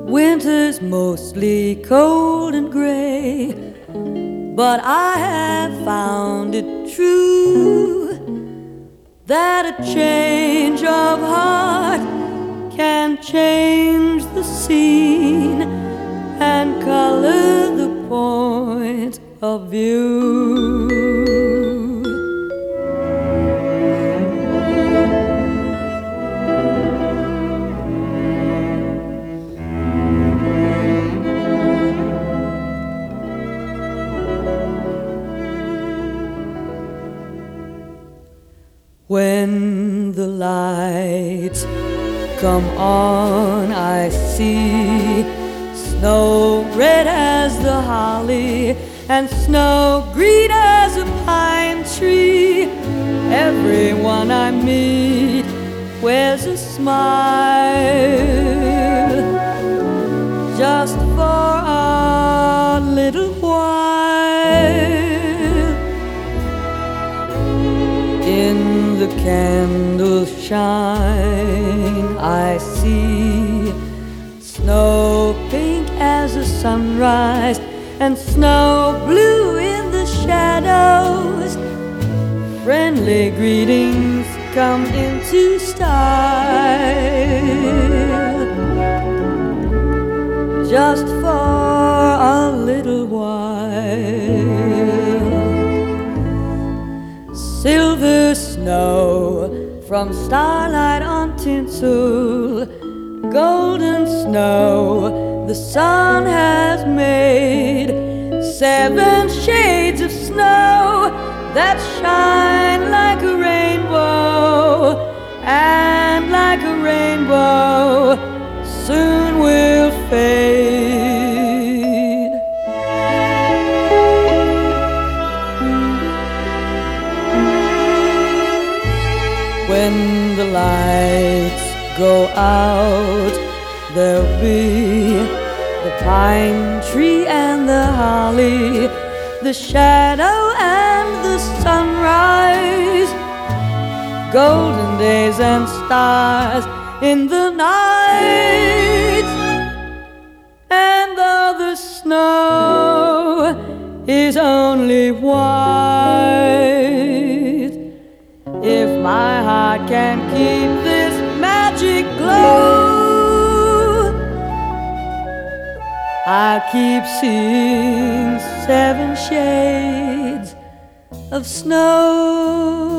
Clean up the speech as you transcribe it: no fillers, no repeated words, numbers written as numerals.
Winter's mostly cold and gray, but I have found it true that a change of heart can change the scene and color the point of view. When the lights come on, I see snow red as the holly and snow green as a pine tree. Everyone I meet wears a smile just for a little while. In the candle shine I see snow pink as a sunrise and snow blue in the shadows. Friendly greetings come into style just for a little while. Silver snow from starlight on tinsel, golden snow the sun has made, 7 shades of snow that shine like a rainbow, and like a rainbow soon will fade. When the lights go out, there'll be the pine tree and the holly, the shadow and the sunrise, golden days and stars in the night. And though the snow is only white, if my heart can keep this magic glow, I'll keep seeing 7 shades of snow.